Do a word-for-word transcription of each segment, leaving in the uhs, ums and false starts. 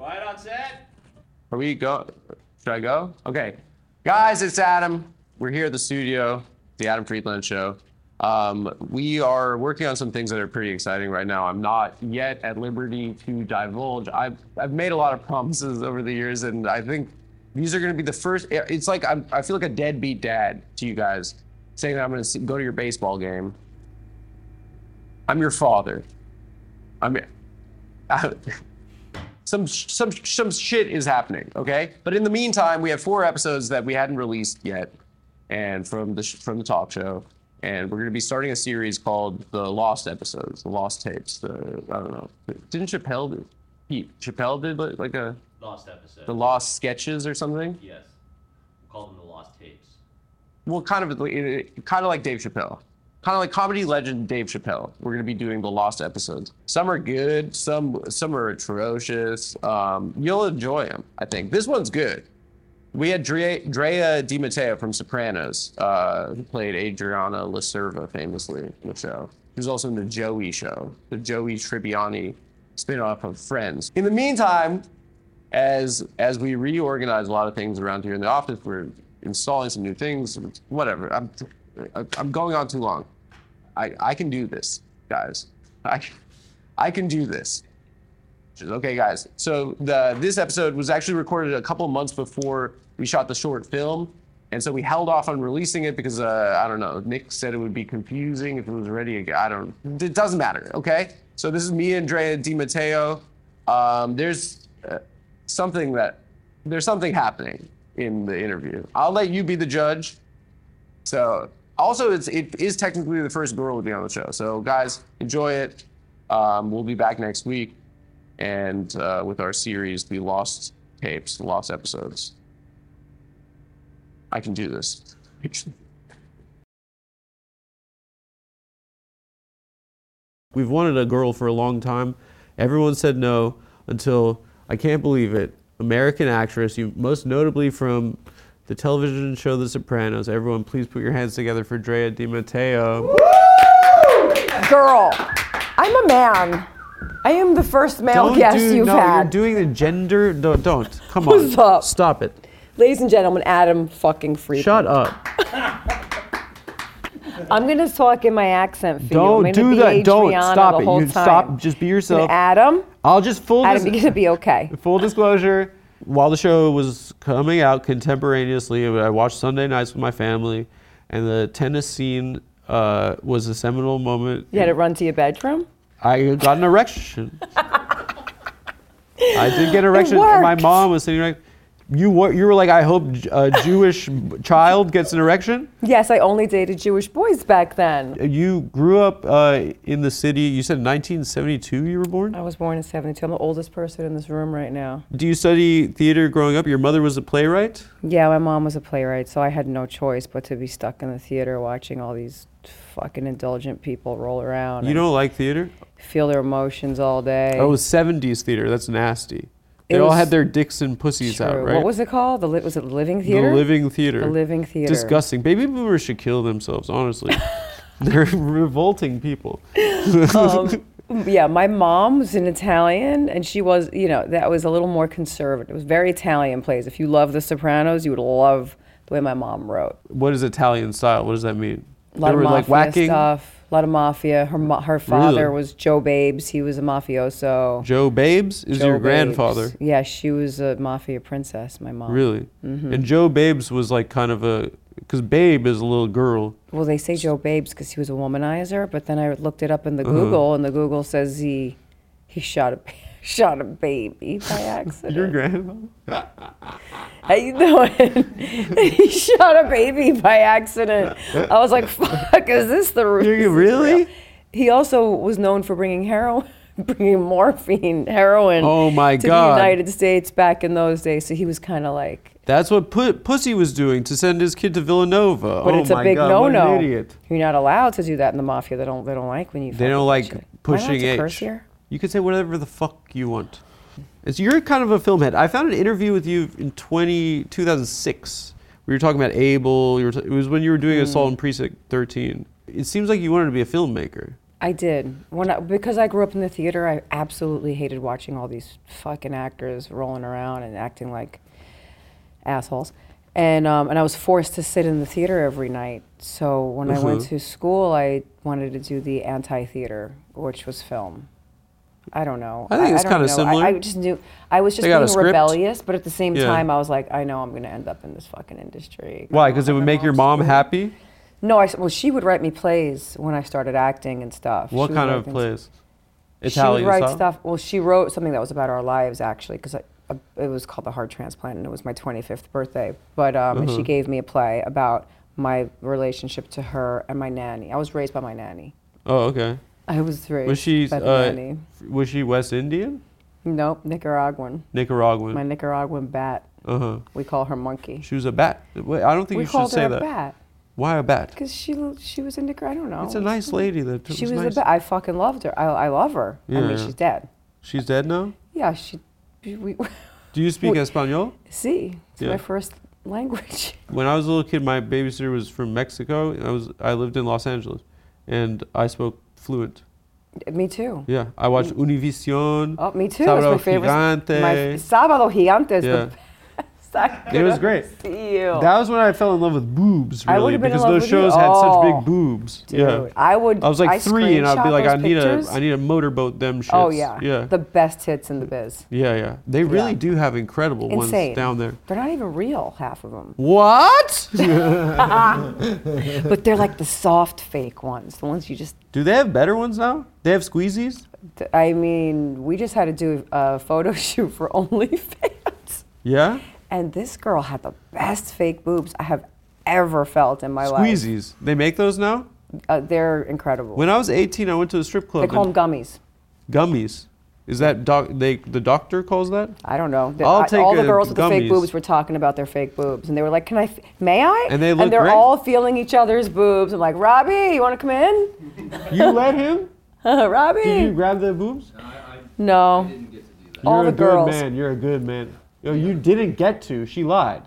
Quiet on set. Are we go? Should I go? Okay. Guys, it's Adam. We're here at the studio, the Adam Friedland Show. Um, we are working on some things that are pretty exciting right now. I'm not yet at liberty to divulge. I've, I've made a lot of promises over the years, and I think these are going to be the first. It's like I'm, I feel like a deadbeat dad to you guys, saying that I'm going to go to your baseball game. I'm your father. I mean, I, some some some shit is happening, okay? But in the meantime, we have four episodes that we hadn't released yet, and from the from the talk show, and we're going to be starting a series called The Lost Episodes, The Lost Tapes. The I don't know. Didn't Chappelle do? Pete Chappelle did like a Lost episode. The Lost Sketches or something? Yes. We call them the Lost Tapes. Well, kind of kind of like Dave Chappelle. Kind of like comedy legend Dave Chappelle. We're going to be doing the Lost episodes. Some are good, some some are atrocious. Um, you'll enjoy them, I think. This one's good. We had Drea, Drea Di Matteo from Sopranos, uh, who played Adriana Lacerva famously in the show. She was also in the Joey Show, the Joey Tribbiani spin-off of Friends. In the meantime, as as we reorganize a lot of things around here in the office, we're installing some new things, whatever. I'm I'm going on too long. I, I can do this, guys. I, I can do this. Okay, guys. So the this episode was actually recorded a couple months before we shot the short film, and so we held off on releasing it because uh, I don't know. Nick said it would be confusing if it was ready. I don't. It doesn't matter. Okay. So this is me and Drea Di Matteo. Um, there's uh, something that there's something happening in the interview. I'll let you be the judge. So. Also, it's, it is technically the first girl to be on the show. So, guys, enjoy it. Um, we'll be back next week, and uh, with our series, The Lost Tapes, The Lost Episodes. I can do this. We've wanted a girl for a long time. Everyone said no until, I can't believe it, American actress, you most notably from the television show The Sopranos. Everyone, please put your hands together for Drea Di Matteo. Woo! Girl, I'm a man. I am the first male don't guest do, you've no, had. You're doing the gender. Don't. don't. Come What's on. up? Stop it. Ladies and gentlemen, Adam fucking Friedland. Shut up. I'm gonna talk in my accent for don't you. I'm do be that. Adriana Don't stop the it. Whole You time. stop. Just be yourself. And Adam. I'll just full. Adam, dis- you're gonna be okay. Full disclosure. While the show was coming out contemporaneously, I watched Sunday nights with my family, and the tennis scene uh, was a seminal moment. You had to run to your bedroom? I got an erection. I did get an erection, and my mom was sitting right. You were, you were like, I hope a Jewish child gets an erection? Yes, I only dated Jewish boys back then. You grew up uh, in the city, you said nineteen seventy-two you were born? I was born in seventy-two. I'm the oldest person in this room right now. Do you study theater growing up? Your mother was a playwright? Yeah, my mom was a playwright, so I had no choice but to be stuck in the theater watching all these fucking indulgent people roll around. You don't like theater? Feel their emotions all day. Oh, it was seventies theater. That's nasty. They It all was had their dicks and pussies true. out, right? What was it called? The li- was it the Living Theater? The Living Theater. The Living Theater. Disgusting. Baby boomers should kill themselves, honestly. They're revolting people. um, yeah, my mom was an Italian, and she was, you know, that was a little more conservative. It was very Italian plays. If you love The Sopranos, you would love the way my mom wrote. What is Italian style? What does that mean? A lot they of were mafia like whacking stuff. A lot of mafia. Her mo- her father Really? was Joe Babes. He was a mafioso. Joe Babes is Joe your Babes. grandfather. Yeah, she was a mafia princess, my mom. Really? Mhm. And Joe Babes was like kind of a, because Babe is a little girl. Well, they say Joe Babes because he was a womanizer, but then I looked it up in the Uh-huh. Google, and the Google says he he shot a shot a baby by accident. Your grandfather? How you doing? He shot a baby by accident. I was like, fuck, is this the real? You- really? He also was known for bringing heroin, bringing morphine, heroin Oh my to God. the United States back in those days. So he was kind of like, That's what Pu- Pussy was doing to send his kid to Villanova. but oh it's a my big God, no-no. What an idiot. You're not allowed to do that in the mafia. They don't. They don't like when you. They fuck don't with like shit. Am I allowed pushing to age. curse here? You can say whatever the fuck you want. It's, you're kind of a film head. I found an interview with you in twenty, two thousand six. We were talking about Abel. You were t- it was when you were doing Mm. Assault on Precinct thirteen. It seems like you wanted to be a filmmaker. I I did. When I, because I grew up in the theater, I absolutely hated watching all these fucking actors rolling around and acting like assholes. And um, and I was forced to sit in the theater every night. So when I went Mhm. to school, I wanted to do the anti-theater, which was film. I don't know. I think it's don't kinda know. similar. I, I just knew I was just They got a being script? rebellious, but at the same Yeah. time, I was like, I know I'm going to end up in this fucking industry. Why? Because it would make your mom happy? No, I s well, she would write me plays when I started acting and stuff. What She would kind write of things- plays? She Italian would write style? stuff. Well, she wrote something that was about our lives actually, because it was called The Heart Transplant, and it was my twenty-fifth birthday. But um, and she Uh-huh. gave me a play about my relationship to her and my nanny. I was raised by my nanny. Oh, okay. I was raised Was she by the uh, nanny. was she West Indian? Nope, Nicaraguan. Nicaraguan. My Nicaraguan bat. Uh huh. We call her Monkey. She was a bat. Wait, I don't think we you should called say her a that. bat Why a bat? because she she was in Nicaragua. I don't know. It's a nice lady. That She was was nice. a bat. I fucking loved her. I, I love her. I Yeah, mean, yeah. she's dead. She's dead now. Yeah, she. We, Do you speak Wait. Espanol? see, it's Yeah. my first language. When I was a little kid, my babysitter was from Mexico. And I was I lived in Los Angeles, and I spoke fluent. Me too. Yeah, I watched Univision. Oh, me too. Sábado It's my favorite. Gigante. My Sábado Gigante is Yeah. the best. I It was couldn't great. See you. That was when I fell in love with boobs, I really, would've been in because love those with you. shows had such Oh, big boobs. Dude, Yeah, I would. I was like three, and I'd be screenshot like, I those need pictures. a, I need a motorboat them shits. Oh yeah. yeah, The best hits in the biz. yeah, yeah. They really Yeah. do have incredible Insane. ones down there. They're not even real, half of them. What? But they're like the soft fake ones, the ones you just. Do they have better ones now? They have squeezies? I mean, we just had to do a photo shoot for OnlyFans. Yeah? And this girl had the best fake boobs I have ever felt in my life. Squeezies. They make those now? Uh, they're incredible. When I was eighteen, I went to a strip club. they call and- them gummies. Gummies. Is that doc? They the doctor calls that? I don't know. The- I'll I- take all the a girls with the fake gummies. boobs were talking about their fake boobs, and they were like, "Can I? F- may I?" And they look And they're great. all feeling each other's boobs. I'm like, "Robbie, you want to come in?" You let him? Robbie. Did you grab the boobs? no. All You're the a girls. good man. You're a good man. Yo, you didn't get to. She lied.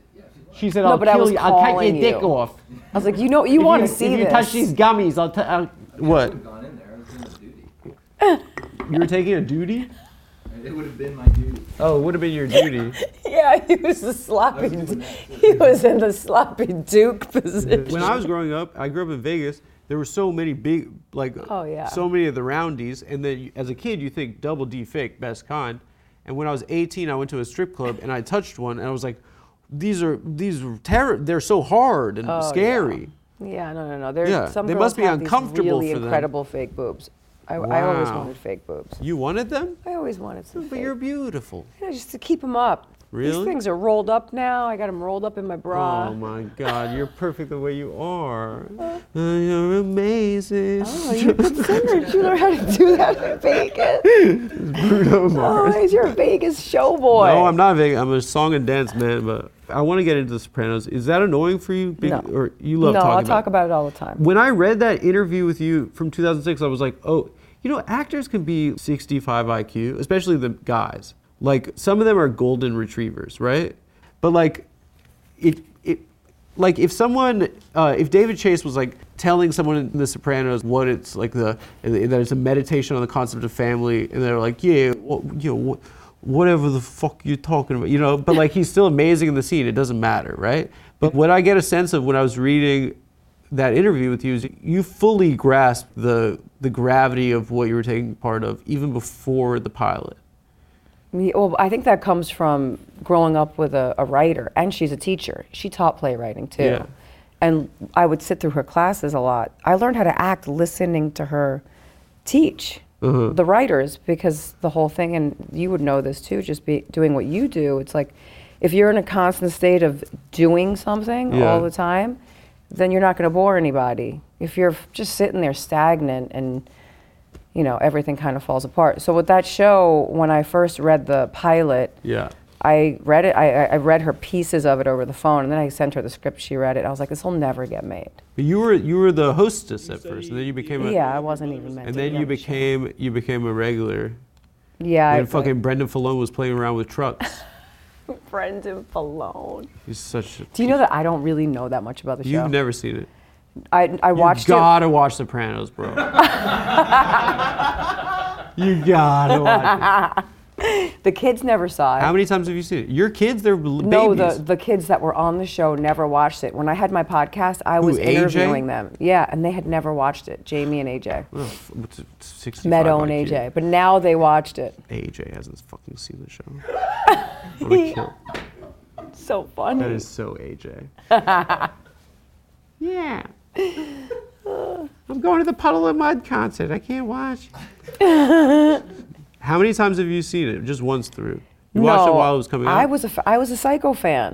She said, No, "I'll but I kill was you. I'll cut your calling dick you. off. I was like, "You know, you If want to you- see If you this?" touch these gummies, I'll." T- I'll what? gone in there. I was doing the duty. You were taking a duty? It would have been my duty. Oh, it would have been your duty. Yeah, he was the sloppy. He was in the sloppy Duke position. When I was growing up, I grew up in Vegas. There were so many big, like, Oh, yeah. so many of the roundies. And then you- as a kid, you think double D fake, best kind. And when I was eighteen, I went to a strip club and I touched one, and I was like, "These are these are terror. They're so hard and Oh, scary." Yeah, no, no, no. There's Yeah, some they girls must be have these uncomfortable really for them. incredible fake boobs. I, I always Wow. wanted fake boobs. You wanted them, I always wanted some. but fake. you're beautiful. You know, just to keep them up. Really? These things are rolled up now. I got them rolled up in my bra. Oh my God, you're perfect the way you are. Uh, you're amazing. Oh, you're a good singer. Did you learn how to do that in Vegas? Bruno Mars. Oh, you're a Vegas showboy. No, I'm not Vegas. I'm a song and dance man, but I want to get into The Sopranos. Is that annoying for you? Big, No. Or you love no, talking I'll about talk it? about it all the time. When I read that interview with you from two thousand six, I was like, oh, you know, actors can be sixty-five I Q, especially the guys. Like, some of them are golden retrievers, right? But like, it, it, like if someone, uh, if David Chase was like telling someone in The Sopranos what it's like the, that it's a meditation on the concept of family, and they're like, yeah, well, you know, what, whatever the fuck you're talking about, you know, but like he's still amazing in the scene, it doesn't matter, right? But what I get a sense of when I was reading that interview with you is you fully grasped the the gravity of what you were taking part of even before the pilot. Yeah, well, I think that comes from growing up with a, a writer, and she's a teacher. She taught playwriting too. Yeah. And I would sit through her classes a lot. I learned how to act listening to her teach Uh-huh. the writers, because the whole thing, and you would know this too, just be doing what you do, it's like if you're in a constant state of doing something Yeah. all the time, then you're not going to bore anybody. If you're just sitting there stagnant and you know, everything kind of falls apart. So with that show, when I first read the pilot, Yeah. I read it, I, I read her pieces of it over the phone, and then I sent her the script, she read it. I was like, this will never get made. But you were you were the hostess at first, and then you became a Yeah, I wasn't even meant and to then be you on the show. became you became a regular. Yeah, When I, fucking Brendan Falone was playing around with trucks. Brendan Falone. He's such a Do you know that I don't really know that much about the show? You've never seen it. I I watched you it. gotta watch Sopranos, bro. You gotta watch it. The kids never saw it. How many times have you seen it? Your kids, they're l- No, babies. the, the kids that were on the show never watched it. When I had my podcast, I Who, was A J? interviewing them. Yeah, and they had never watched it. Jamie and A J. Oh, f- what's it, sixty-five Meadow and I A Q. J. But now they watched it. A J hasn't fucking seen the show. I'm gonna kill. So funny. That is so A J. Yeah. I'm going to the Puddle of Mud concert. I can't watch. How many times have you seen it? Just once through. You watched it while it was coming out? I was a f- I was a Psycho fan.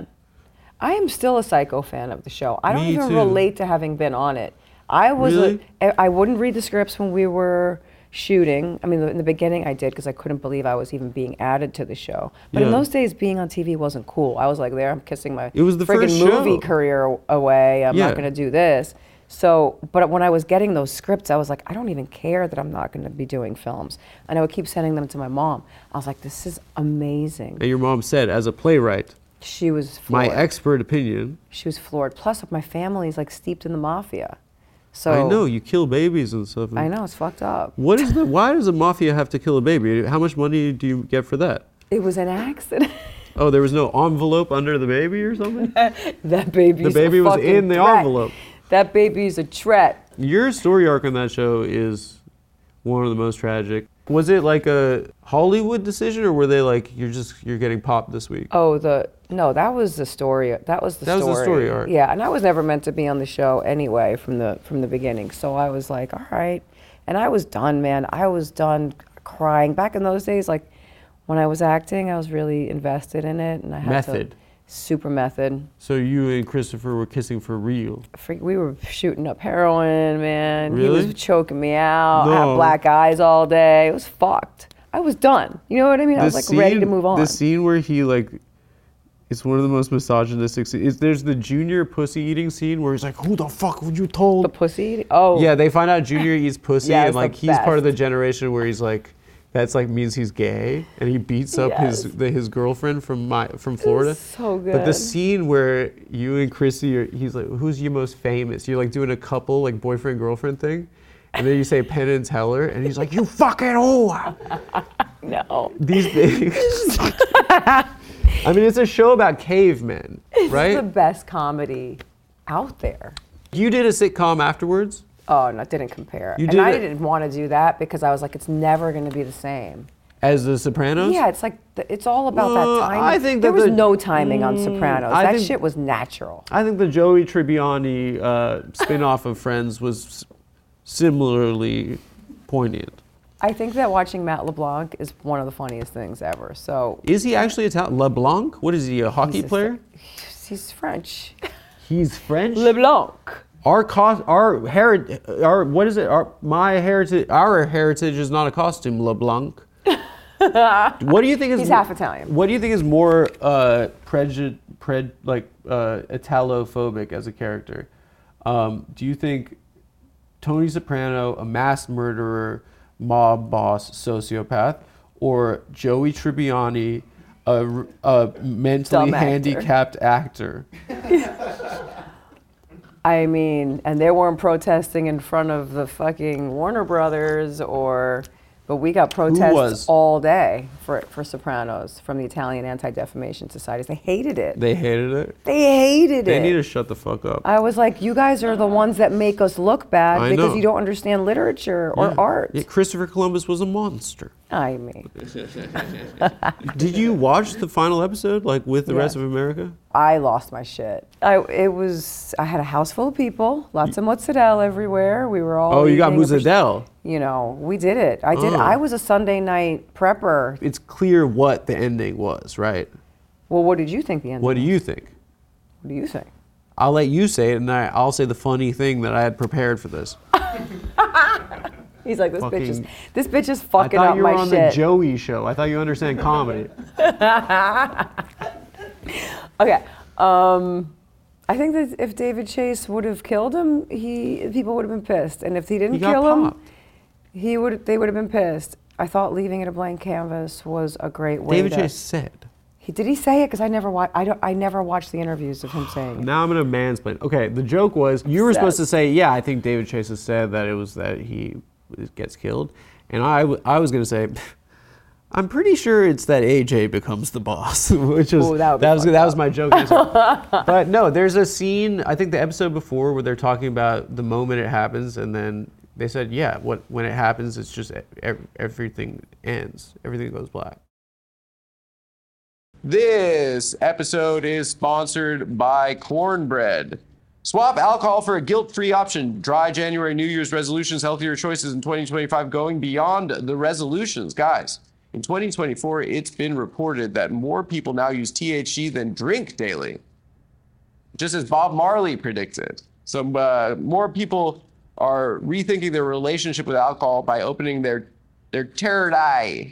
I am still a Psycho fan of the show. I don't Me even too. relate to having been on it. I was Really? a, I wouldn't read the scripts when we were shooting. I mean, in the beginning I did because I couldn't believe I was even being added to the show. But in Yeah. those days, being on T V wasn't cool. I was like, there, I'm kissing my It was the friggin' first movie show. career away. I'm Yeah. not going to do this. So, but when I was getting those scripts, I was like, I don't even care that I'm not going to be doing films. And I would keep sending them to my mom. I was like, this is amazing. And your mom said, as a playwright, She was my floored. expert opinion. She was floored. Plus, my family's like steeped in the mafia. So I know you kill babies and stuff. I know it's fucked up. What is the? Why does the mafia have to kill a baby? How much money do you get for that? It was an accident. Oh, there was no envelope under the baby or something? That baby's The baby a was fucking in the threat. envelope. That baby's a threat. Your story arc on that show is one of the most tragic. Was it like a Hollywood decision, or were they like, you're just you're getting popped this week? Oh, the no, that was the story. That was the That was story. the story arc. Yeah, and I was never meant to be on the show anyway from the from the beginning. So I was like, all right, and I was done, man. I was done crying. Back in those days, like when I was acting, I was really invested in it, and I had Method. to super method. So you and Christopher were kissing for real. Freak, we were shooting up heroin, man. Really? He was choking me out. I No. had black eyes all day. It was fucked. I was done. You know what I mean? I was like ready to move on. The scene where he like, it's one of the most misogynistic scenes. Is there's the Junior pussy eating scene where he's like, "Who the fuck would you told?" The pussy? Oh. Yeah, they find out Junior eats pussy, Yeah, and it's like the he's part of the best. generation where he's like, that's like means he's gay, and he beats up his Yes. the, his girlfriend from my from Florida. so But the good. scene where you and Chrissy, are, he's like, "Who's your most famous?" You're like doing a couple like boyfriend girlfriend thing, and then you say Penn and Teller, and he's like, "You fucking whore." No. These things. I mean, it's a show about cavemen, It's right? the best comedy out there. You did a sitcom afterwards. Oh, no, it didn't compare. You and did I it- didn't want to do that because I was like, it's never going to be the same. As The Sopranos? Yeah, it's like, the, it's all about Uh, that timing. I think there that was the- no timing on Mm, Sopranos. I that think- shit was natural. I think the Joey Tribbiani uh, spin-off of Friends was s- similarly poignant. I think that watching Matt LeBlanc is one of the funniest things ever. So Is he actually Italian? LeBlanc? What is he, a hockey he's a- player? he's French. He's French? LeBlanc. Our cost, our heritage, our what is it? Our my heritage, our heritage is not a costume, LeBlanc. What do you think is? He's half Italian. What do you think is more uh, prejud, pred, like uh, Italophobic as a character? Um, do you think Tony Soprano, a mass murderer, mob boss, sociopath, or Joey Tribbiani, a, r- a mentally Dumb actor. handicapped actor? I mean, and they weren't protesting in front of the fucking Warner Brothers or, but we got protests was? all day for for Sopranos from the Italian Anti-Defamation Societies. They hated it. They hated it. They hated They it. need to shut the fuck up. I was like, you guys are the ones that make us look bad I because know. you don't understand literature or Yeah. art. Yeah, Christopher Columbus was a monster. I mean, Did you watch the final episode, like with the Yeah. rest of America? I lost my shit. I it was I had a house full of people, lots of mozzarella everywhere. We were all Oh, you got eating a pers- mozzarella. You know, we did it. I did. Oh. I was a Sunday night prepper. It's clear what the ending was, right? Well, what did you think the ending? What do was? you think? What do you think? I'll let you say it, and I, I'll say the funny thing that I had prepared for this. He's like, this bitch is Fucking- this bitch is I fucking thought up you were my on shit. the Joey show. I thought you understand comedy. Okay. Um, I think that if David Chase would have killed him, he people would have been pissed, and if he didn't He got kill him, popped. he would they would have been pissed. I thought leaving it a blank canvas was a great way. David to, Chase said. He, did he say it? Because I never wa- I don't. I never watched the interviews of him saying it. Now I'm gonna mansplain. Okay, the joke was you were supposed to Obsessed. say, yeah, I think David Chase has said that it was that he gets killed, and I, w- I was gonna say, I'm pretty sure it's that A J becomes the boss, which was Ooh, that would be that was fucked that up. was my joke. answer. But no, there's a scene. I think the episode before where they're talking about the moment it happens, and then they said, yeah, what when it happens, it's just e- everything ends, everything goes black. This episode is sponsored by Cornbread. Swap alcohol for a guilt-free option. Dry January New Year's resolutions, healthier choices in twenty twenty-five, going beyond the resolutions. Guys, in twenty twenty-four, it's been reported that more people now use T H C than drink daily, just as Bob Marley predicted. So uh, more people are rethinking their relationship with alcohol by opening their, their third eye.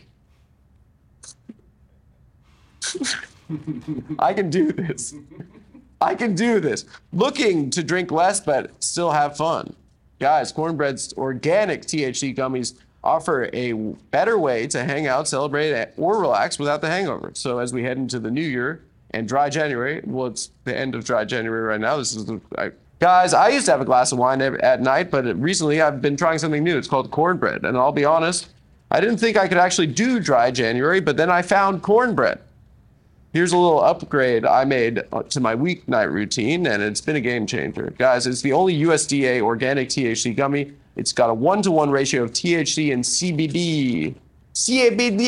I can do this. I can do this. Looking to drink less but still have fun. Guys, Cornbread's organic T H C gummies offer a better way to hang out, celebrate, or relax without the hangover. So as we head into the new year and dry January, well, it's the end of dry January right now. This is the, I, guys, I used to have a glass of wine every, at night, but recently I've been trying something new. It's called Cornbread. And I'll be honest, I didn't think I could actually do dry January, but then I found Cornbread. Here's a little upgrade I made to my weeknight routine, and it's been a game changer. Guys, it's the only U S D A organic T H C gummy. It's got a one-to-one ratio of T H C and C B D. C B D.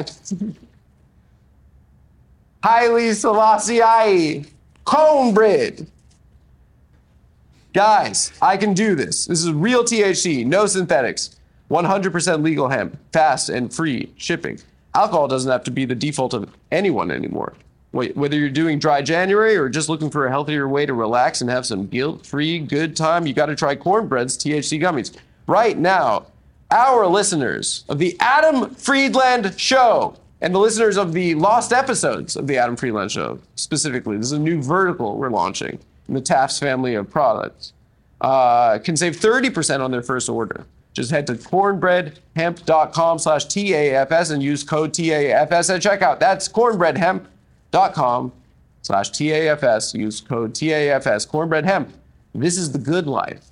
Highly Selassie. Cornbread. Guys, I can do this. This is real T H C, no synthetics. one hundred percent legal hemp, fast and free shipping. Alcohol doesn't have to be the default of anyone anymore. Wait, whether you're doing dry January or just looking for a healthier way to relax and have some guilt-free good time, you got to try Cornbread's T H C gummies. Right now, our listeners of the Adam Friedland Show and the listeners of the lost episodes of the Adam Friedland Show, specifically, this is a new vertical we're launching in the Taft's family of products, uh, can save thirty percent on their first order. Just head to cornbreadhemp.com slash TAFS and use code T A F S at checkout. That's cornbreadhemp.com slash TAFS. Use code T A F S. Cornbread Hemp. This is the good life.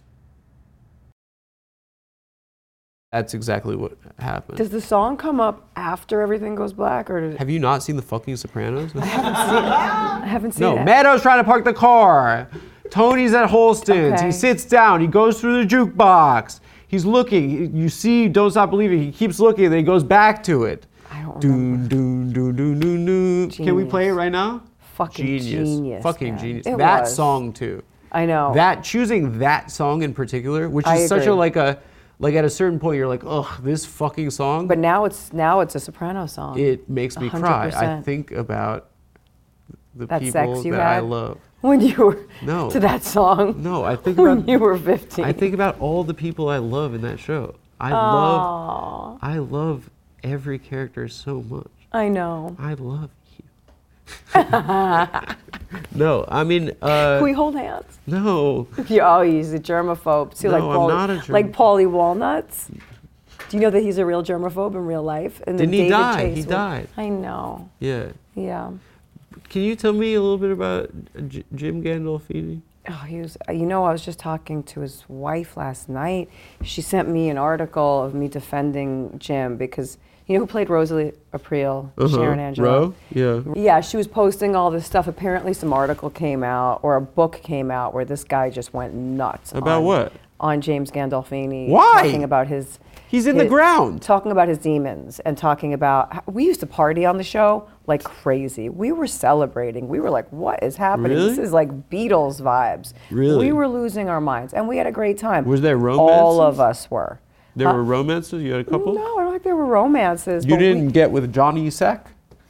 That's exactly what happened. Does the song come up after everything goes black, or does, Have you not seen the fucking Sopranos? I haven't seen No, it? Meadow's trying to park the car. Tony's at Holston's. Okay. He sits down. He goes through the jukebox. He's looking. You see, Don't Stop Believing. He keeps looking, then he goes back to it. I don't Doon, doon, doon, doon, doon, doon. Can we play it Genius. right now? Fucking Genius. genius, Fucking man. genius. It That was. song too. I know. That choosing that song in particular, which I is such a agree. like a like at a certain point you're like, ugh, this fucking song. But now it's now it's a Soprano song. It makes me one hundred cry. I percent. think about the That people sex you that I had? love. When you were No. to that song. No, I think when about you were fifteen. I think about all the people I love in that show. I love I love every character so much. I know. I love you. No, I mean uh Can we hold hands? no. Yeah, oh, he's a germaphobe. See, No, like I'm Paulie, not a germ- like Paulie Walnuts. Do you know that he's a real germaphobe in real life? And then Didn't he David die? Chase He was- died. I know. Yeah. Yeah. Can you tell me a little bit about J- Jim Gandolfini? Oh, he was. You know, I was just talking to his wife last night. She sent me an article of me defending Jim because you know who played Rosalie April, Sharon Angela. Roe? Yeah. Yeah, she was posting all this stuff. Apparently, some article came out or a book came out where this guy just went nuts. About on, what? On James Gandolfini. Why? Talking about his. He's in the his- ground. Talking about his demons and talking about. We used to party on the show like crazy. We were celebrating. We were like, what is happening? Really? This is like Beatles vibes. Really? We were losing our minds and we had a great time. Was there All romances? of us were. There Huh? were romances? You had a couple? No, I don't think there were romances. You but we- didn't get with Johnny Sack?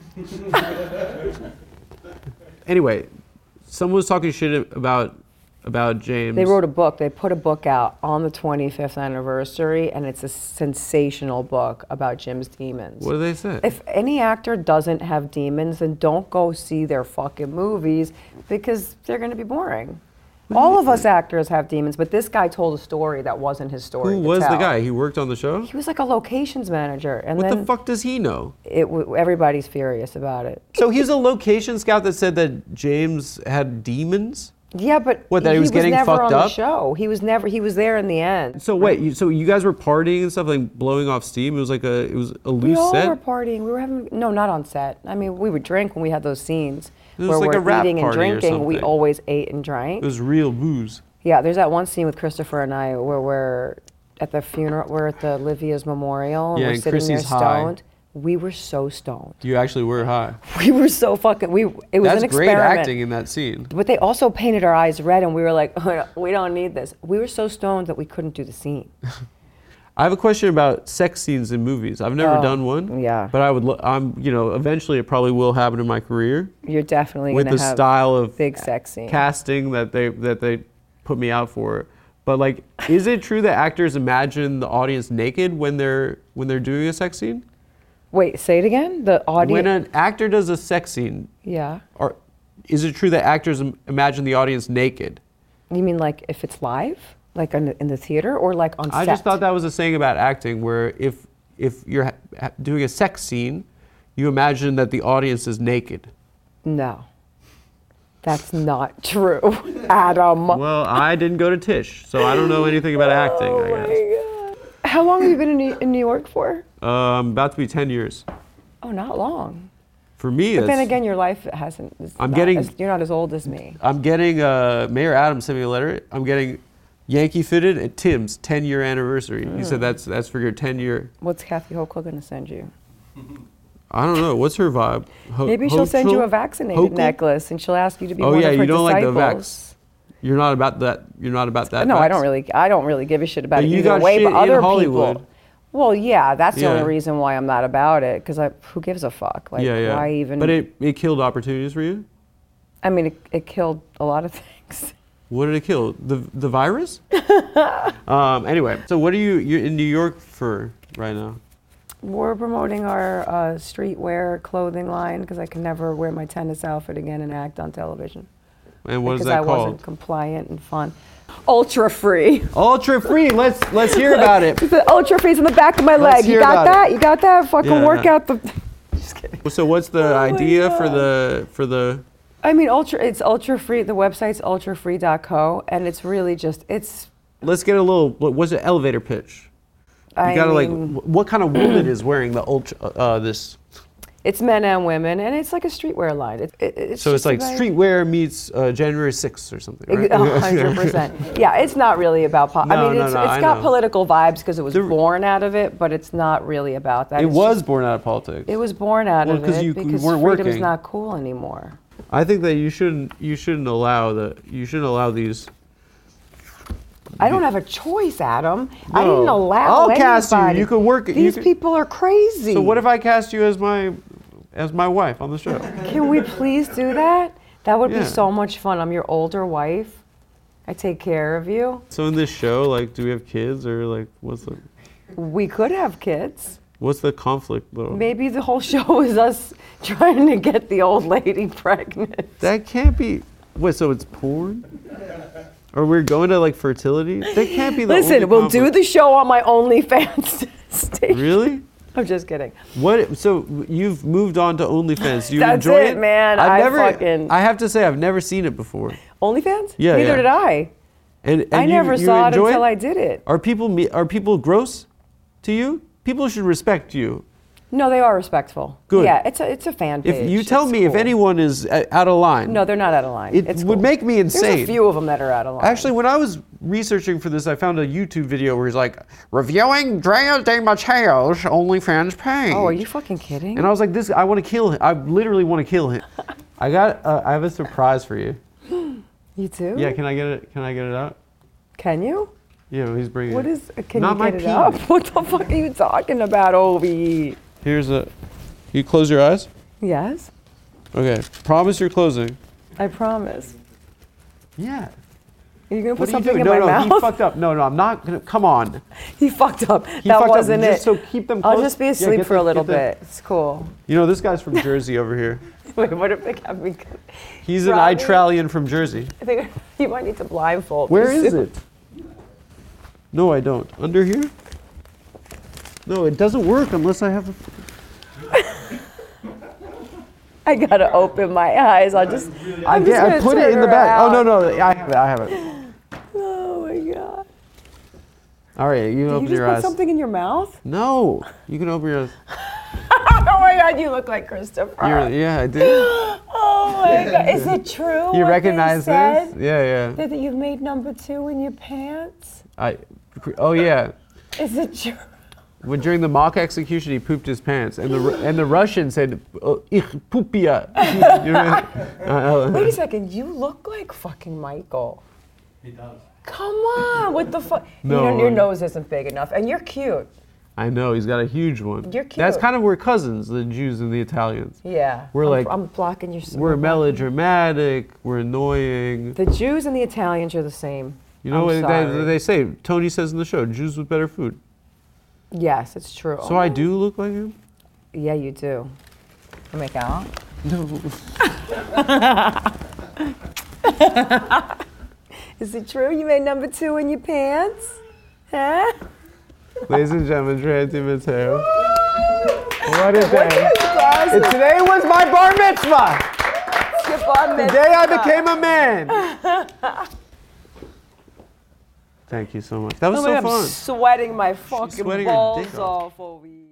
Anyway, someone was talking shit about about James. They wrote a book. They put a book out on the twenty-fifth anniversary, and it's a sensational book about Jim's demons. What do they say? If any actor doesn't have demons, then don't go see their fucking movies because they're going to be boring. All of us actors have demons, but this guy told a story that wasn't his story. Who to was the tell. guy? He worked on the show? He was like a locations manager, and What then the fuck does he know? it w- everybody's furious about it. So he's a location scout that said that James had demons? Yeah, but What, that he was getting never fucked on up? the show. He was never. He was there in the end. So wait, you, so you guys were partying and stuff, like blowing off steam? It was like a, it was a We loose all set? were partying. We were having no, not on set. I mean, we would drink when we had those scenes It was where like we're a rap eating and party or drinking. We something. always ate and drank. It was real booze. Yeah, there's that one scene with Christopher and I where we're at the funeral. We're at the Livia's memorial, and Yeah, we're and sitting there Chrissy's high. stoned. We were so stoned. You actually were high. We were so fucking. We it was That's an great experiment. acting in that scene. But they also painted our eyes red, and we were like, we don't need this. We were so stoned that we couldn't do the scene. I have a question about sex scenes in movies. I've never Oh, done one. yeah. But I would, lo- I'm, you know, eventually it probably will happen in my career You're definitely with gonna the have style of big sex scene. casting that they that they put me out for. But like, is it true that actors imagine the audience naked when they're when they're doing a sex scene? Wait, say it again. The audience. When an actor does a sex scene, yeah. or is it true that actors im- imagine the audience naked? You mean like if it's live, like in the, in the theater, or like on I set? just thought that was a saying about acting, where if if you're ha- ha- doing a sex scene, you imagine that the audience is naked. No. That's not true, Adam. Well, I didn't go to Tisch, so I don't know anything about acting, Oh I guess. my God. How long have you been in New, in New York for? Uh, I'm about to be ten years. Oh, not long. For me, But then it's- again, your life hasn't. is I'm not getting- as- you're not as old as me. I'm getting, uh, Mayor Adams sent me a letter. I'm getting Yankee Fitted at Tim's ten year anniversary. He Mm. said that's that's for your ten year. What's Kathy Hochul going to send you? I don't know. What's her vibe? Ho- Maybe she'll send you a Hochul? vaccinated Hochul? necklace, and she'll ask you to be Oh one yeah, of her you don't like the disciples. vax. You're not about that. You're not about that. No, I vax? don't really. I don't really give a shit about But it you either got way. shit But in other Hollywood. people. Well, yeah, that's the Yeah. only reason why I'm not about it. Because I, who gives a fuck? Like, yeah, yeah. why even? But it, it killed opportunities for you. I mean, it, it killed a lot of things. What did it kill? The the virus? um, anyway, so what are you you're in New York for right now? We're promoting our uh, streetwear clothing line because I can never wear my tennis outfit again and act on television. And what is because that I called? wasn't compliant and fun. Ultra free. Ultra free. Let's let's hear about it. The ultra free's in the back of my Let's leg. You hear got about that? it. You got that? Fucking Yeah, work yeah. out the. Just kidding. So what's the Oh my idea for God. the for the? I mean, ultra. It's ultra free. The website's ultra free dot co, and it's really just it's. Let's get a little. What was it? Elevator pitch. You I gotta like. mean, wh- What kind of woman is wearing the ultra? Uh, this. it's men and women, and it's like a streetwear line. It, it, it's So it's just like about- streetwear meets uh, January sixth or something, right? A hundred percent. Yeah, it's not really about. Po- No, I mean, no, it's, no, it's I got know. political vibes because it was The- born out of it, but it's not really about that. It It's was just- born out of politics. it was born out Well, of 'cause it you- you because weren't freedom's working. not cool anymore. I think that you shouldn't. You shouldn't allow the. You shouldn't allow these. I don't have a choice, Adam. I No. didn't allow I'll cast you. anybody. You could work it. You These could- people are crazy. So what if I cast you as my, as my wife on the show? Can we please do that? That would Yeah. be so much fun. I'm your older wife. I take care of you. So in this show, like, do we have kids or like, what's the, We could have kids. what's the conflict though? Maybe the whole show is us trying to get the old lady pregnant. That can't be. Wait, so it's porn? Or we're going to like fertility? That can't be the Listen, only we'll do conflict. the show on my OnlyFans station. Really? I'm just kidding. What? So you've moved on to OnlyFans. Do you That's enjoy it, man. I've I never. fucking- I have to say, I've never seen it before. OnlyFans? Yeah, Neither yeah. did I. And, and I you- never you saw it enjoy until I did it. Are people me- are people gross to you? People should respect you. No, they are respectful. Good. Yeah, it's a it's a fan page. If you tell It's me if cool. anyone is uh, out of line. No, they're not out of line. It It's would cool. make me insane. There's a few of them that are out of line. Actually, when I was researching for this, I found a YouTube video where he's like, reviewing Drea De Mateo's OnlyFans page. Oh, are you fucking kidding? And I was like, this, I want to kill him. I literally want to kill him. I got, uh, I have a surprise for you. You too? Yeah, can I get it? Can I get it out? Can you? Yeah, he's bringing What it. is? Can Not you my get it penis. up? What the fuck are you talking about, Obi? Here's a, you close your eyes? Yes, Okay, promise you're closing. I promise. Yeah. Are you gonna put What are you something doing? in No, my no, mouth? he fucked up. No, no, I'm not gonna. Come on. He fucked up. He that fucked wasn't up. it. Just so keep them I'll close. just be Yeah, asleep get for the- a little get the- bit. It's cool. You know, this guy's from Jersey over here. Wait, what if they got me? He's an Robbie? Itralian from Jersey. I think you might need to blindfold. Where me is soon. it? No, I don't. Under here? No, it doesn't work unless I have a. I gotta open my eyes. I'll just. I, I'm just yeah, I gonna put it turn in the her back. Oh, no, out. no. I have it. I have it. Oh my god. All right, you can Did open you just your put eyes. something in your mouth? No, you can open your eyes. Oh my god, you look like Christopher. You're, yeah, I did. Oh my god, is it true? You what recognize they said? this? Yeah, yeah. That you've made number two in your pants? I. Oh yeah. Is it true? When during the mock execution, he pooped his pants, and the Ru- and the Russian said, oh, "Ich poopia." You know, uh, Wait a second, you look like fucking Michael. He does. Come on, what the fuck? No. You know, your nose isn't big enough, and you're cute. I know he's got a huge one. You're That's cute. kind of we're cousins, the Jews and the Italians. Yeah. We're I'm, like- I'm blocking your. We're I'm blocking- melodramatic. We're annoying. The Jews and the Italians are the same. You know I'm what they, sorry. they say? Tony says in the show, "Jews with better food." Yes, it's true. So I do look like him. Yeah, you do. I make out. No. Is it true you made number two in your pants? Huh? Ladies and gentlemen, Trey Mateo. What a day! Guys, And today was my bar mitzvah. skip on The this. day I became a man. Thank you so much. That was Oh my so God, I'm fun. sweating my fucking sweating her balls dick off. off over here.